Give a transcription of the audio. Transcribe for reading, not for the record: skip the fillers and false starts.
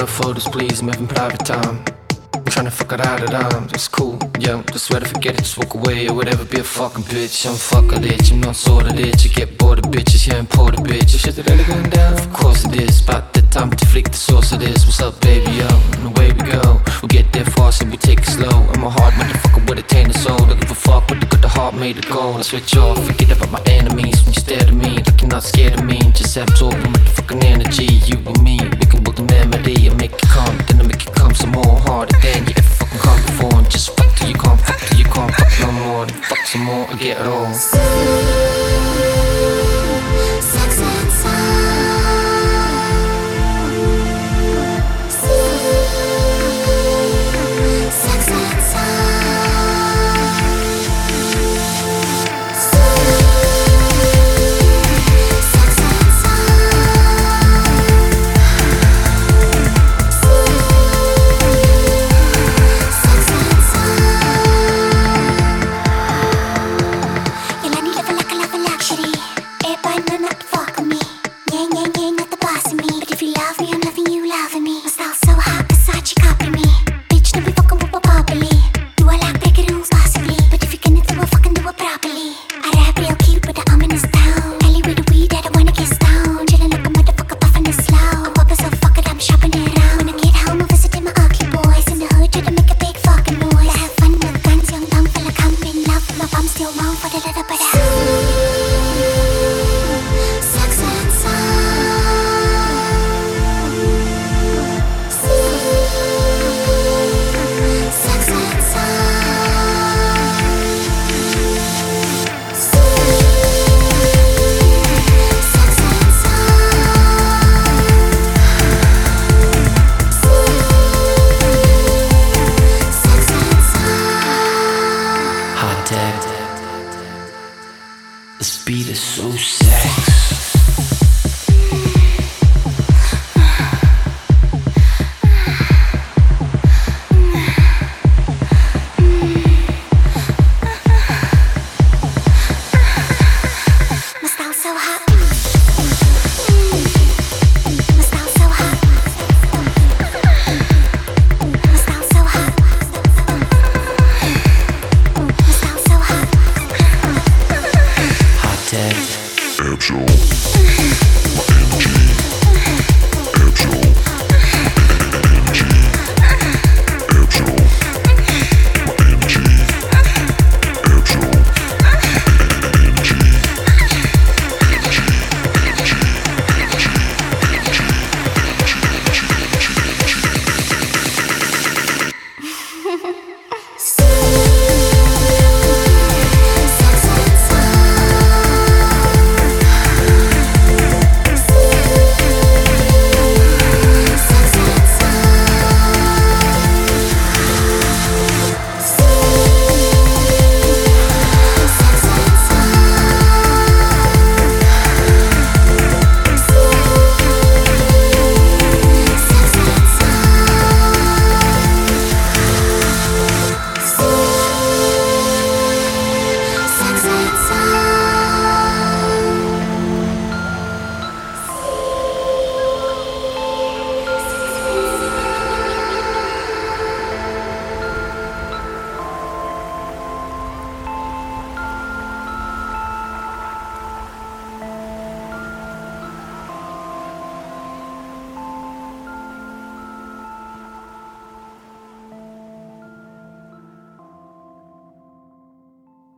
photos, please, I'm having private time. I'm tryna fuck it out of time, it's cool, yeah. Just rather forget it, just walk away or whatever, be a fucking bitch. I'm fucking it, I'm not sort of it. You get bored of bitches, yeah, import a bitch. Is shit really going down? Of course it is, about that time to flick the source of this. What's up, baby, yo, and away we go. We'll get there fast and we take it slow. I'm a hard motherfucker with a tainted soul. Don't give a fuck, but the heart made it go. I switch off, forget about my enemies. When you stare at me, like you're not scared of me. Just absorb my motherfucking energy. You and me, we can build a memory. I make it come, then I make it come some more harder than you ever fucking come before. And just fuck till you can't, fuck till you can't, fuck no more. Then fuck some more, I get it all.